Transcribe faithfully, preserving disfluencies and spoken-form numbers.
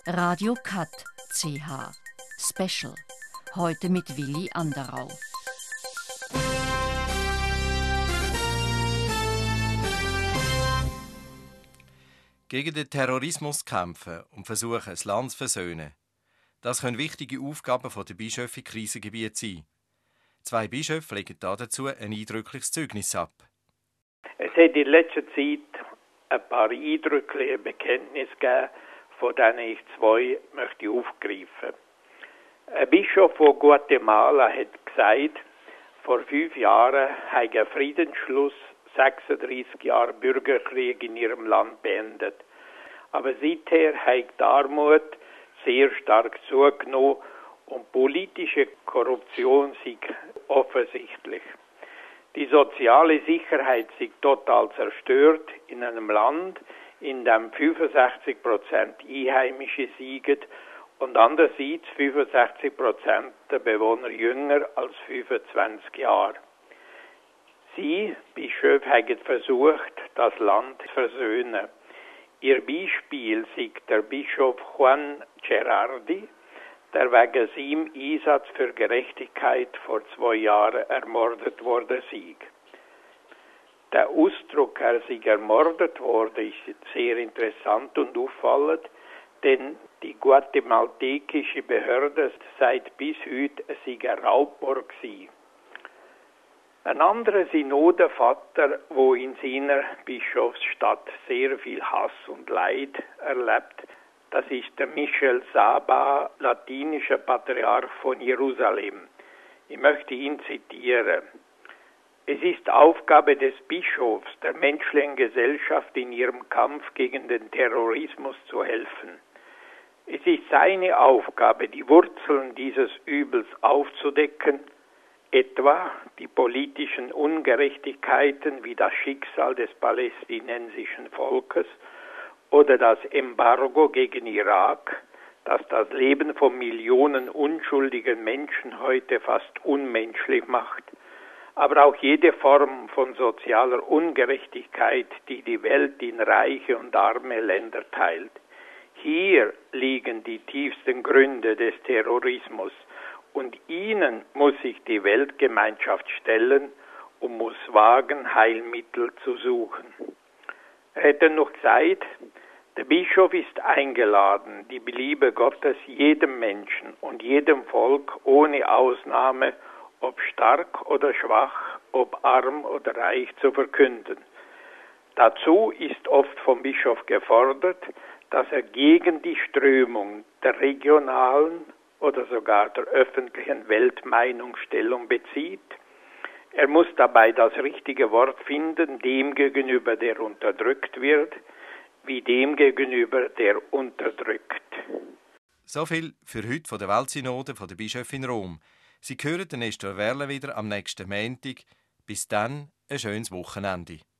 Radio Cut C H Special. Heute mit Willi Anderau. Gegen den Terrorismus kämpfen und versuchen, das Land zu versöhnen. Das können wichtige Aufgaben der Bischöfe in Krisengebieten sein. Zwei Bischöfe legen dazu ein eindrückliches Zeugnis ab. Es hat in letzter Zeit ein paar eindrückliche Bekenntnisse gegeben, von denen ich zwei möchte aufgreifen. Ein Bischof von Guatemala hat gesagt, vor fünf Jahren habe ein Friedensschluss sechsunddreißig Jahre Bürgerkrieg in ihrem Land beendet. Aber seither hat die Armut sehr stark zugenommen und politische Korruption ist offensichtlich. Die soziale Sicherheit ist total zerstört in einem Land, in dem fünfundsechzig Prozent Einheimische siegen und andererseits fünfundsechzig Prozent der Bewohner jünger als fünfundzwanzig Jahre. Sie, Bischöfe, haben versucht, das Land zu versöhnen. Ihr Beispiel ist der Bischof Juan Gerardi, der wegen seinem Einsatz für Gerechtigkeit vor zwei Jahren ermordet worden ist. Der Ausdruck, er sei ermordet worden, ist sehr interessant und auffallend, denn die guatemaltekische Behörde sagt bis heute, es sei ein Raubmord gewesen. Ein anderer Synodenvater, der in seiner Bischofsstadt sehr viel Hass und Leid erlebt, das ist der Michel Saba, latinischer Patriarch von Jerusalem. Ich möchte ihn zitieren. Es ist Aufgabe des Bischofs, der menschlichen Gesellschaft in ihrem Kampf gegen den Terrorismus zu helfen. Es ist seine Aufgabe, die Wurzeln dieses Übels aufzudecken, etwa die politischen Ungerechtigkeiten wie das Schicksal des palästinensischen Volkes oder das Embargo gegen Irak, das das Leben von Millionen unschuldigen Menschen heute fast unmenschlich macht, aber auch jede Form von sozialer Ungerechtigkeit, die die Welt in reiche und arme Länder teilt. Hier liegen die tiefsten Gründe des Terrorismus. Und ihnen muss sich die Weltgemeinschaft stellen und muss wagen, Heilmittel zu suchen. Er hätte noch gesagt, der Bischof ist eingeladen, die Liebe Gottes jedem Menschen und jedem Volk ohne Ausnahme, ob stark oder schwach, ob arm oder reich, zu verkünden. Dazu ist oft vom Bischof gefordert, dass er gegen die Strömung der regionalen oder sogar der öffentlichen Weltmeinung Stellung bezieht. Er muss dabei das richtige Wort finden, dem gegenüber, der unterdrückt wird, wie dem gegenüber, der unterdrückt. So viel für heute von der Weltsynode von der Bischöfin in Rom. Sie hören den Nestor Werle wieder am nächsten Montag. Bis dann, ein schönes Wochenende.